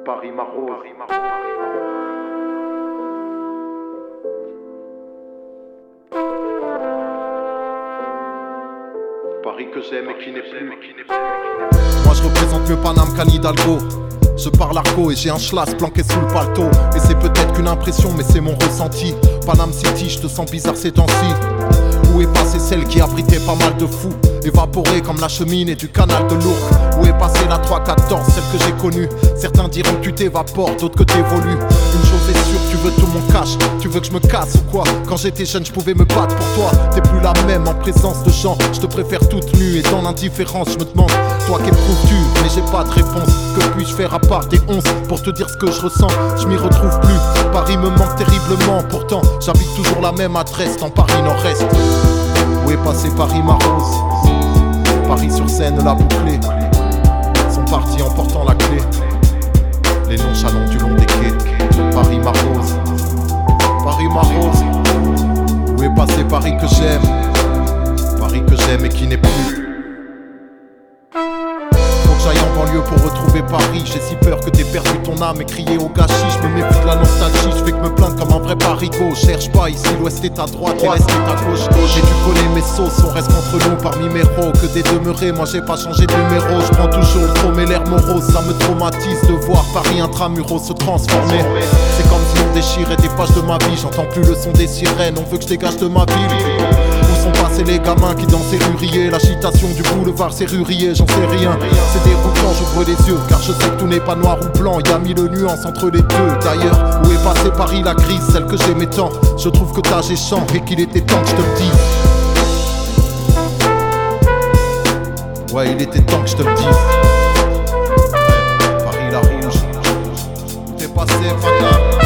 Paris ma rose. Paris que j'aime et qui n'est plus. Moi je représente mieux Paname qu'Anne Hidalgo. Je parle argot et j'ai un schlass planqué sous le paletot. Et c'est peut-être qu'une impression mais c'est mon ressenti. Paname City, je te sens bizarre ces temps-ci. Où est passée celle qui abritait pas mal de fous, évaporée comme la cheminée du canal de l'Ourcq? Où est passée la 314, celle que j'ai connue? Certains diront que tu t'évapores, d'autres que t'évolues. Une chose est sûre, tu veux tout mon cash. Tu veux que je me casse ou quoi? Quand j'étais jeune je pouvais me battre pour toi. T'es plus la même en présence de gens. Je te préfère toute nue et dans l'indifférence je me demande, toi qu'éprouves-tu? Mais j'ai pas de réponse. Que puis-je faire à part des 11 pour te dire ce que je ressens? Je m'y retrouve plus, Paris me manque terriblement. Pourtant j'habite toujours la même adresse dans Paris Nord-Est. Où est passé Paris ma rose? Paris sur Seine l'a bouclé. Sont partis en portant la clé. Les nonchalants du long des quais. Paris ma rose. Paris ma rose. Où est passé Paris que j'aime? Paris que j'aime et qui n'est plus. J'aille en banlieue pour retrouver Paris. J'ai si peur que t'aies perdu ton âme et crier au gâchis. Je me méfie de la nostalgie, je fais que me plaindre comme un vrai parigot. Cherche pas ici, l'ouest est à droite et l'est est à gauche. Et tu connais mes sauces, on reste entre nous parmi mes héros. Que des demeurés, moi j'ai pas changé de numéro. Je prends toujours le trône et l'air morose. Ça me traumatise de voir Paris intramuros se transformer. C'est comme si on déchirait des pages de ma vie. J'entends plus le son des sirènes, on veut que je dégage de ma ville. Où sont passés les gamins qui dansaient ruriers? L'agitation du boulevard serrurier, j'en sais rien. C'est déroutant, j'ouvre les yeux, car je sais que tout n'est pas noir ou blanc. Y'a mille nuances entre les deux. D'ailleurs, où est passé Paris la crise, celle que j'aimais tant? Je trouve que t'as géchant et qu'il était temps que je te le dise. Ouais, il était temps que je te le dise. Paris la rouge, où t'es passé, Paname?